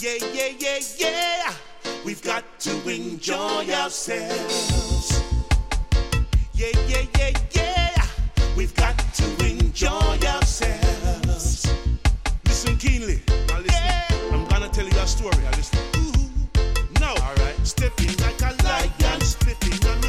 Yeah, yeah, yeah, yeah. We've got to enjoy ourselves. Yeah, yeah, yeah, yeah. We've got to enjoy ourselves. Listen keenly. Now listen. Yeah. I'm gonna tell you a story. Now listen. Ooh. Now, all right. Stepping like a lion, splitting on